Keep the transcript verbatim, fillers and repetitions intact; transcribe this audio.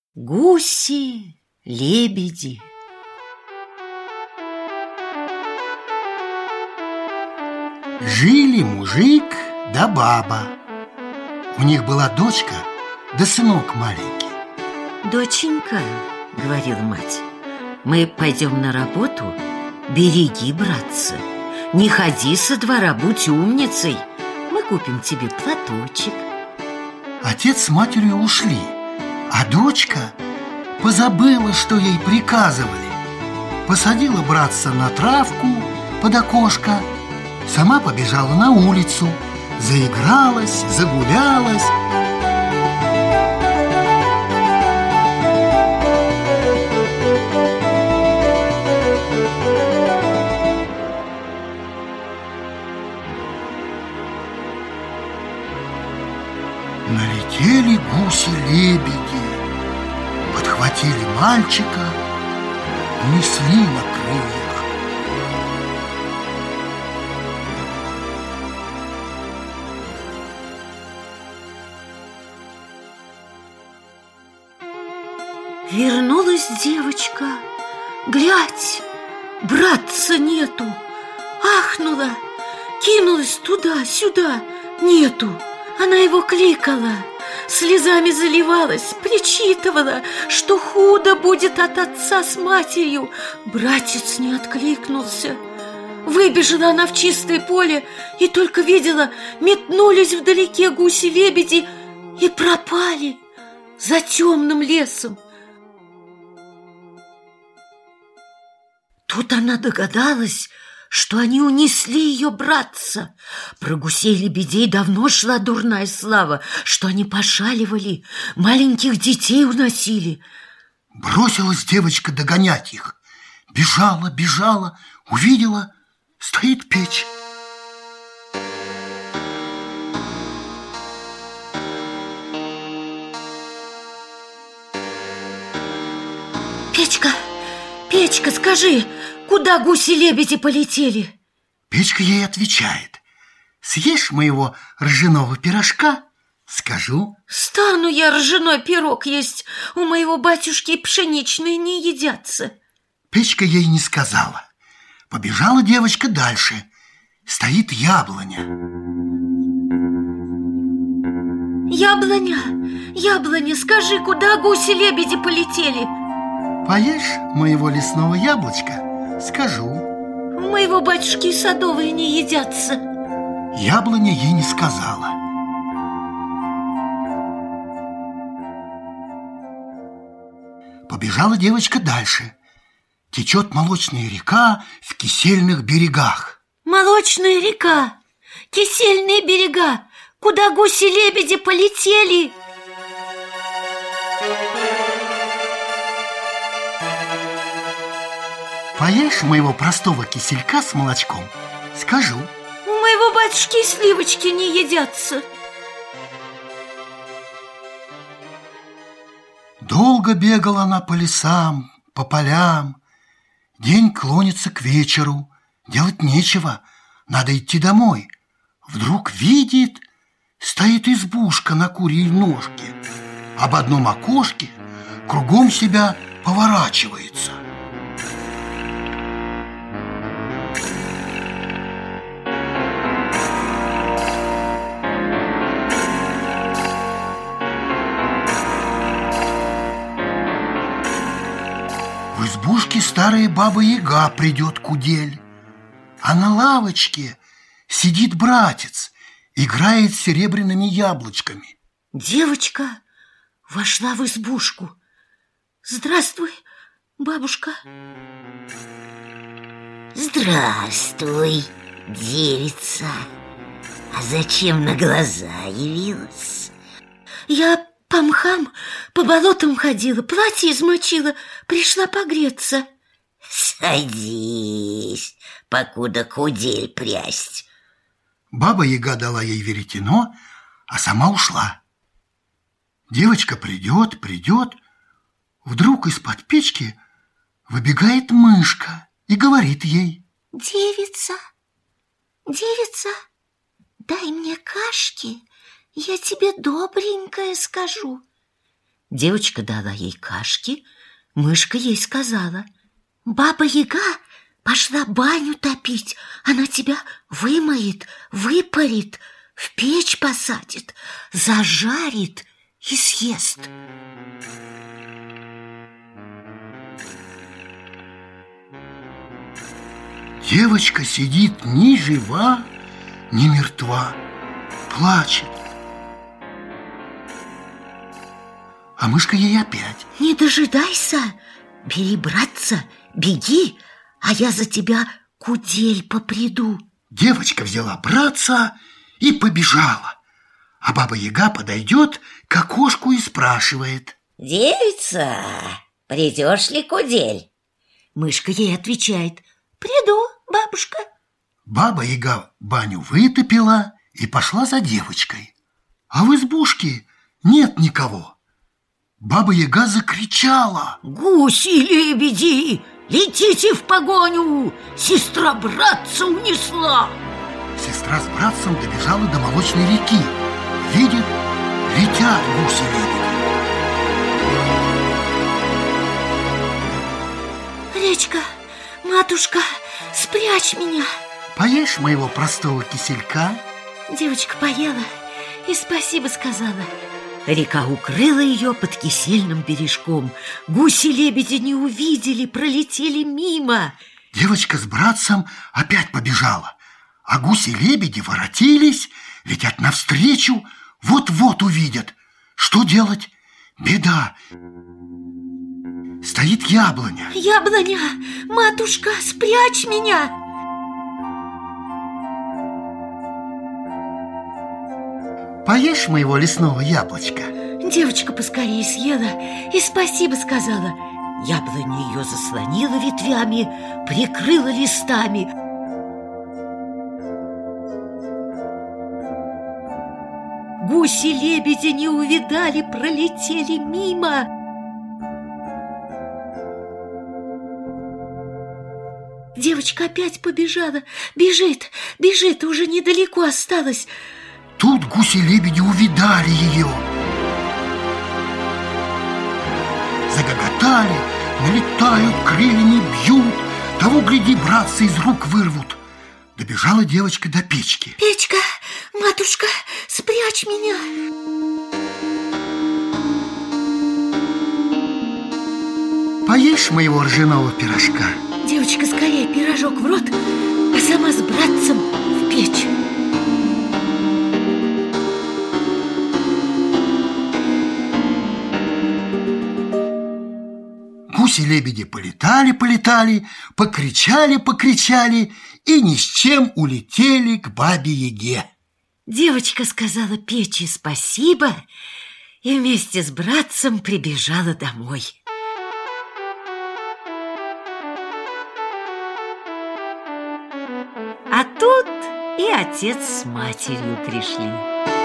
Гуси, лебеди. Жили мужик да баба. У них была дочка да сынок маленький. Доченька, говорила мать, мы пойдем на работу. Береги, братца, не ходи со двора, будь умницей. Мы купим тебе платочек. Отец с матерью ушли, а дочка позабыла, что ей приказывали. Посадила братца на травку под окошко, сама побежала на улицу, заигралась, загулялась. Налетели гуси-лебеди, подхватили мальчика, унесли на крыльях. Вернулась девочка. Глядь, братца нету. Ахнула, кинулась туда-сюда. Нету. Она его кликала, слезами заливалась, причитывала, что худо будет от отца с матерью. Братец не откликнулся. Выбежала она в чистое поле и только видела, метнулись вдалеке гуси-лебеди и пропали за темным лесом. Тут она догадалась, что они унесли ее братца. Про гусей-лебедей давно шла дурная слава, что они пошаливали, маленьких детей уносили. Бросилась девочка догонять их. Бежала, бежала, увидела, стоит печь. Печка, Печка, скажи, куда гуси-лебеди полетели? Печка ей отвечает: съешь моего ржаного пирожка, скажу. Стану я ржаной пирог есть, у моего батюшки пшеничные не едятся. Печка ей не сказала. Побежала девочка дальше. Стоит яблоня. Яблоня, яблоня, скажи, куда гуси-лебеди полетели? Поешь моего лесного яблочка, скажу. У моего батюшки садовые не едятся. Яблоня ей не сказала. Побежала девочка дальше. Течет молочная река в кисельных берегах. Молочная река, кисельные берега, куда гуси-лебеди полетели? Поешь моего простого киселька с молочком, скажу. У моего батюшки сливочки не едятся. Долго бегала она по лесам, по полям. День клонится к вечеру. Делать нечего, надо идти домой. Вдруг видит, стоит избушка на курьей ножке. Об одном окошке кругом себя поворачивается. В избушке старая баба-яга придет кудель, а на лавочке сидит братец, играет с серебряными яблочками. Девочка вошла в избушку. Здравствуй, бабушка. Здравствуй, девица. А зачем на глаза явилась? Я по мхам, по болотам ходила, платье измочила, пришла погреться. Садись, покуда кудель прясть. Баба-яга дала ей веретено, а сама ушла. Девочка придет, придет. Вдруг из-под печки выбегает мышка и говорит ей: девица, девица, дай мне кашки, я тебе добренькое скажу. Девочка дала ей кашки, мышка ей сказала: «Баба-яга пошла баню топить, она тебя вымоет, выпарит, в печь посадит, зажарит и съест». Девочка сидит ни жива, ни мертва, плачет. А мышка ей опять: «Не дожидайся, бери, братца, беги, а я за тебя кудель поприду». Девочка взяла братца и побежала. А Баба-Яга подойдет к окошку и спрашивает: «Девица, придешь ли, кудель?» Мышка ей отвечает: «Приду, бабушка». Баба-Яга баню вытопила и пошла за девочкой. А в избушке нет никого. Баба-Яга закричала: «Гуси-лебеди, летите в погоню! Сестра братца унесла!» Сестра с братцем добежала до молочной реки. Видит, летят гуси-лебеди. «Речка, матушка, спрячь меня!» «Поешь моего простого киселька?» Девочка поела и спасибо сказала. Река укрыла ее под кисельным бережком. Гуси-лебеди не увидели, пролетели мимо. Девочка с братцем опять побежала, а гуси-лебеди воротились, летят навстречу, вот-вот увидят. Что делать? Беда. Стоит яблоня. «Яблоня, матушка, спрячь меня!» «Поешь моего лесного яблочка?» Девочка поскорее съела и спасибо сказала. Яблоня ее заслонила ветвями, прикрыла листами. Гуси-лебеди не увидали, пролетели мимо. Девочка опять побежала. Бежит, бежит, уже недалеко осталось. Тут гуси-лебеди увидали ее. Загоготали, налетают, крыльями бьют. Того, гляди, братцы из рук вырвут. Добежала девочка до печки. «Печка, матушка, спрячь меня!» «Поешь моего ржаного пирожка?» Девочка скорее пирожок в рот, а сама с братцем в печь. Гуси-лебеди полетали-полетали, покричали-покричали и ни с чем улетели к Бабе-Яге. Девочка сказала печи спасибо и вместе с братцем прибежала домой. А тут и отец с матерью пришли.